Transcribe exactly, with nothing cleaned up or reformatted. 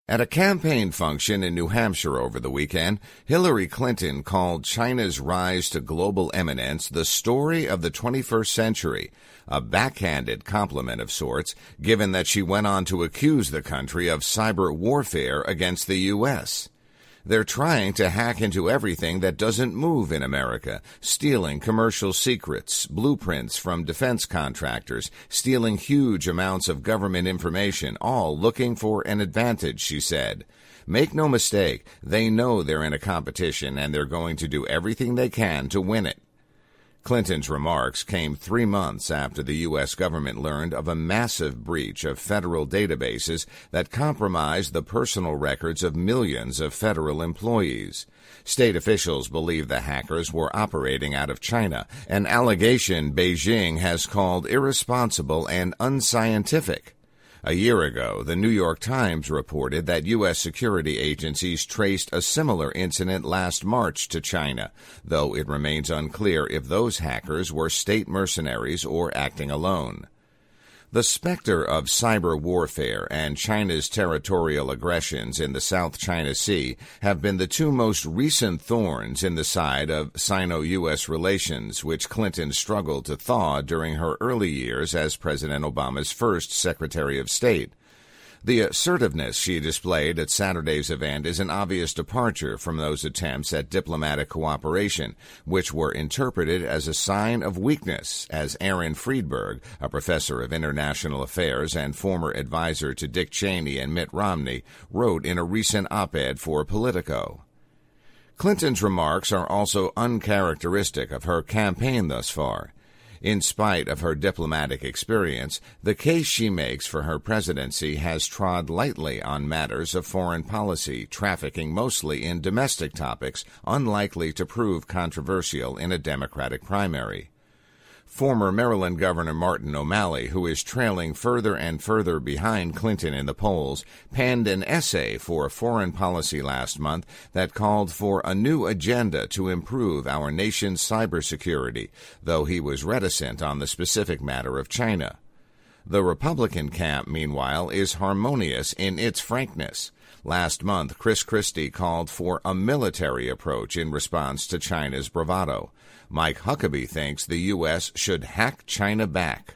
At a campaign function in New Hampshire over the weekend, Hillary Clinton called China's rise to global eminence the story of the twenty-first century, a backhanded compliment of sorts, given that she went on to accuse the country of cyber warfare against the U S They're trying to hack into everything that doesn't move in America, stealing commercial secrets, blueprints from defense contractors, stealing huge amounts of government information, all looking for an advantage, she said. Make no mistake, they know they're in a competition and they're going to do everything they can to win it. Clinton's remarks came three months after the U S government learned of a massive breach of federal databases that compromised the personal records of millions of federal employees. State officials believe the hackers were operating out of China, an allegation Beijing has called irresponsible and unscientific. A year ago, the New York Times reported that U S security agencies traced a similar incident last March to China, though it remains unclear if those hackers were state mercenaries or acting alone. The specter of cyber warfare and China's territorial aggressions in the South China Sea have been the two most recent thorns in the side of Sino-U S relations, which Clinton struggled to thaw during her early years as President Obama's first Secretary of State. The assertiveness she displayed at Saturday's event is an obvious departure from those attempts at diplomatic cooperation, which were interpreted as a sign of weakness, as Aaron Friedberg, a professor of international affairs and former advisor to Dick Cheney and Mitt Romney, wrote in a recent op-ed for Politico. Clinton's remarks are also uncharacteristic of her campaign thus far. In spite of her diplomatic experience, the case she makes for her presidency has trod lightly on matters of foreign policy, trafficking mostly in domestic topics, unlikely to prove controversial in a Democratic primary. Former Maryland Governor Martin O'Malley, who is trailing further and further behind Clinton in the polls, penned an essay for Foreign Policy last month that called for a new agenda to improve our nation's cybersecurity, though he was reticent on the specific matter of China. The Republican camp, meanwhile, is harmonious in its frankness. Last month, Chris Christie called for a military approach in response to China's bravado. Mike Huckabee thinks the U S should hack China back.